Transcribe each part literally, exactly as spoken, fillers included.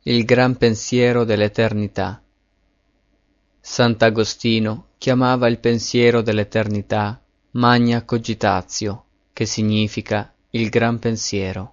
Il gran pensiero dell'eternità. Sant'Agostino chiamava il pensiero dell'eternità magna cogitatio, che significa il gran pensiero.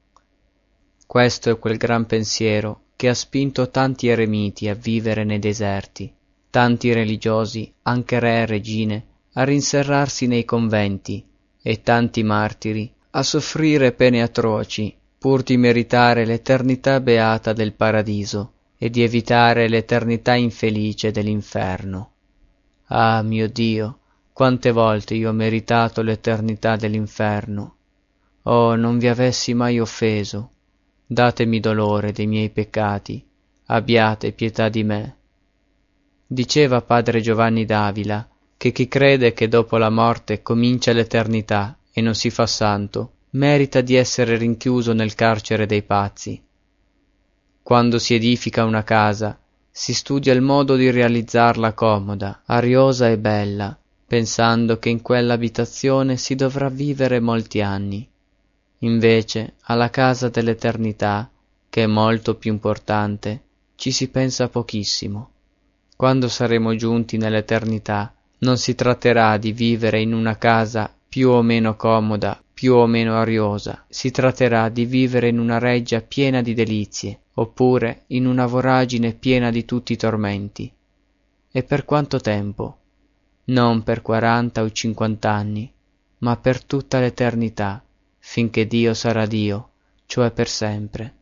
Questo è quel gran pensiero che ha spinto tanti eremiti a vivere nei deserti, tanti religiosi, anche re e regine, a rinserrarsi nei conventi e tanti martiri a soffrire pene atroci pur di meritare l'eternità beata del paradiso e di evitare l'eternità infelice dell'inferno. Ah, mio Dio, quante volte io ho meritato l'eternità dell'inferno! Oh, non vi avessi mai offeso! Datemi dolore dei miei peccati, abbiate pietà di me. Diceva padre Giovanni d'Avila che chi crede che dopo la morte comincia l'eternità e non si fa santo, merita di essere rinchiuso nel carcere dei pazzi. Quando si edifica una casa, si studia il modo di realizzarla comoda, ariosa e bella, pensando che in quell'abitazione si dovrà vivere molti anni. Invece, alla casa dell'eternità, che è molto più importante, ci si pensa pochissimo. Quando saremo giunti nell'eternità, non si tratterà di vivere in una casa più o meno comoda, più o meno ariosa, si tratterà di vivere in una reggia piena di delizie, oppure in una voragine piena di tutti i tormenti. E per quanto tempo? Non per quaranta o cinquant'anni, ma per tutta l'eternità, finché Dio sarà Dio, cioè per sempre.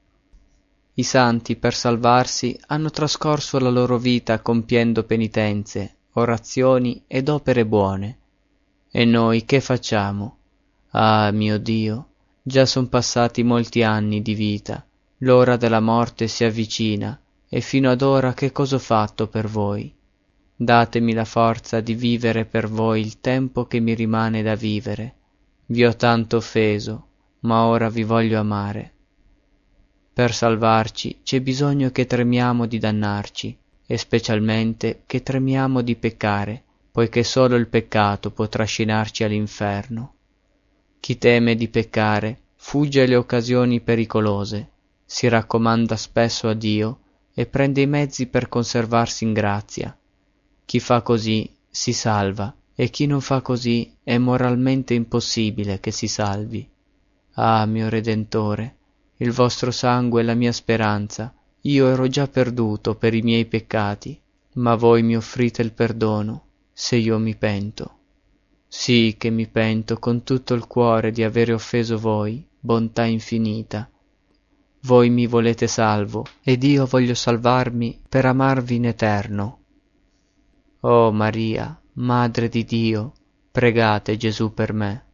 I santi, per salvarsi, hanno trascorso la loro vita compiendo penitenze, orazioni ed opere buone. E noi che facciamo? Ah, mio Dio, già son passati molti anni di vita, l'ora della morte si avvicina, e fino ad ora che cosa ho fatto per voi? Datemi la forza di vivere per voi il tempo che mi rimane da vivere. Vi ho tanto offeso, ma ora vi voglio amare. Per salvarci c'è bisogno che tremiamo di dannarci, e specialmente che tremiamo di peccare, poiché solo il peccato può trascinarci all'inferno. Chi teme di peccare fugge alle occasioni pericolose, si raccomanda spesso a Dio e prende i mezzi per conservarsi in grazia. Chi fa così si salva, e chi non fa così è moralmente impossibile che si salvi. Ah, mio Redentore, il vostro sangue è la mia speranza. Io ero già perduto per i miei peccati, ma voi mi offrite il perdono, se io mi pento. Sì che mi pento con tutto il cuore di avere offeso voi, bontà infinita. Voi mi volete salvo, ed io voglio salvarmi per amarvi in eterno. Oh Maria, Madre di Dio, pregate Gesù per me.